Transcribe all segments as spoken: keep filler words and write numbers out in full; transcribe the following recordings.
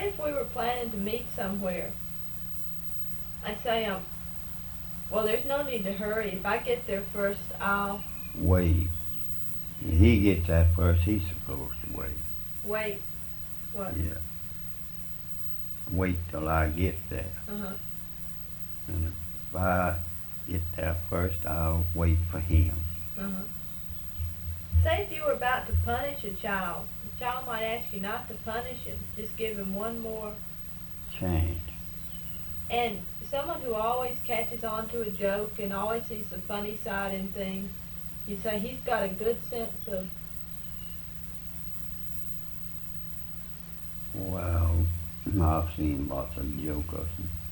say if we were planning to meet somewhere, I say, um, well, there's no need to hurry. If I get there first, I'll Wait. When he gets that first, he's supposed to wait. wait. What? Yeah. Wait till I get there. Uh-huh. And if I get there first, I'll wait for him. Uh-huh. Say if you were about to punish a child, the child might ask you not to punish him, just give him one more. Change. And someone who always catches on to a joke and always sees the funny side in things, you'd say he's got a good sense of. Well, I've seen lots of jokers.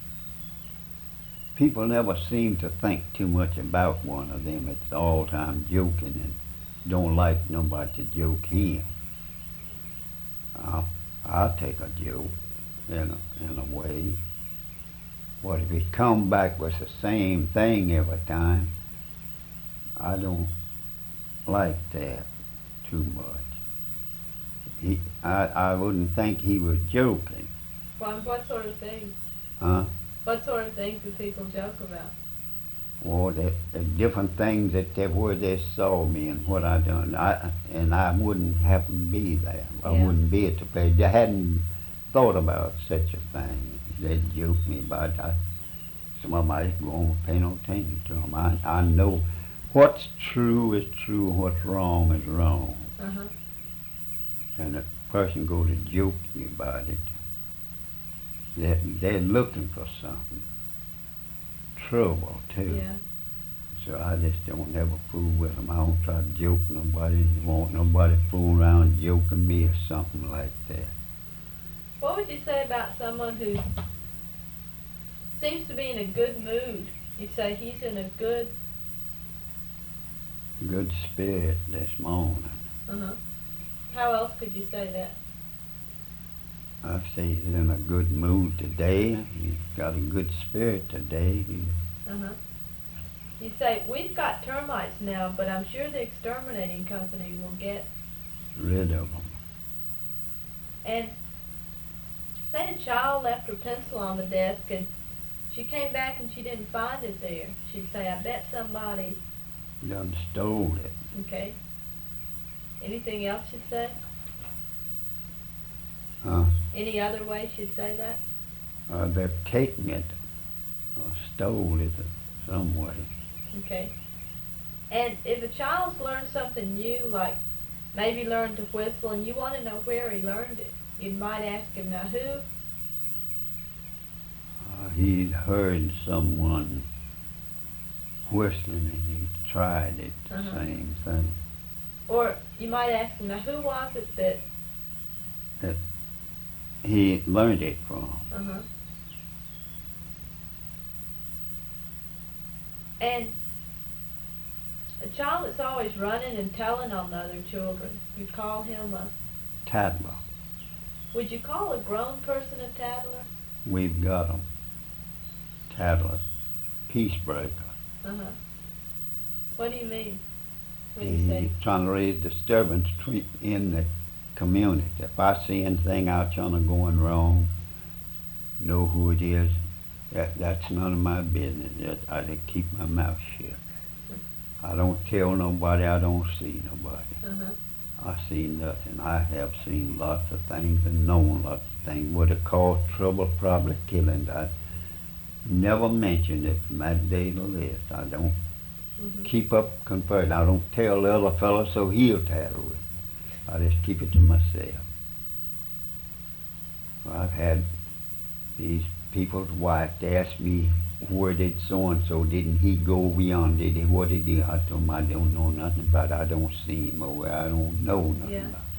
People never seem to think too much about one of them. It's all time joking and don't like nobody to joke him. I'll, I'll take a joke in a, in a way. But if it come back with the same thing every time, I don't like that too much. He, I, I wouldn't think he was joking. Well, what sort of things? Huh? What sort of things do people joke about? Well, the, the different things that they, where they saw me and what I done, I and I wouldn't happen to be there. I Yeah. wouldn't be at the place. They hadn't thought about such a thing. They'd joke me about it. I, some of them I just won't pay no attention to them. I, I know what's true is true, what's wrong is wrong. Uh-huh. And a person go to joke you about it, they're, they're looking for something. Trouble, too. Yeah. So I just don't ever fool with them. I don't try to joke nobody. Want nobody fool around joking me or something like that. What would you say about someone who seems to be in a good mood? You'd say he's in a good. Good spirit this morning. Uh-huh. How else could you say that? I say he's in a good mood today. He's got a good spirit today. He's Uh-huh. You'd say, we've got termites now, but I'm sure the exterminating company will get. rid of them. And say a child left her pencil on the desk and she came back and she didn't find it there. She'd say, I bet somebody. Done stole it. Okay. Anything else you'd say? Huh? Any other way she'd say that? Uh, they're taking it or stole it some way. Okay. And if a child's learned something new, like maybe learned to whistle, and you want to know where he learned it, you might ask him, now who? Uh, he'd heard someone whistling and he tried it, the Uh-huh. same thing. Or you might ask him, now who was it that. That he learned it from. Uh-huh. And a child that's always running and telling on the other children, you call him a. Tattler. Would you call a grown person a tattler? We've got 'em. Tattler. Peace breaker. Uh-huh. What do you mean when you say. He's trying to raise disturbance between, in the community. If I see anything out yonder going wrong, know who it is, that, that's none of my business. Just, I just keep my mouth shut. I don't tell nobody I don't see nobody. Uh-huh. I see nothing. I have seen lots of things and known lots of things. Would have caused trouble, probably killing. I never mentioned it from that day to this. I don't Mm-hmm. keep up conversing. I don't tell the other fellow so he'll tattle it. I just keep it to myself. I've had these people's wives to ask me, where did so-and-so, didn't he go beyond, did he, what did he, I told them I don't know nothing about it. I don't see him or I don't know nothing Yeah. about it.